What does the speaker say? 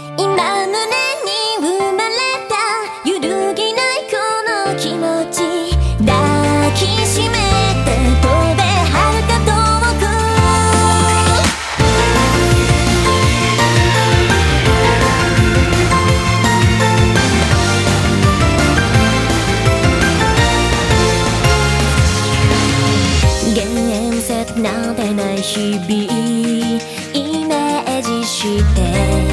今胸に生まれた揺るぎないこの気持ち抱きしめて飛べ遥か遠く現実なんてない日々イメージして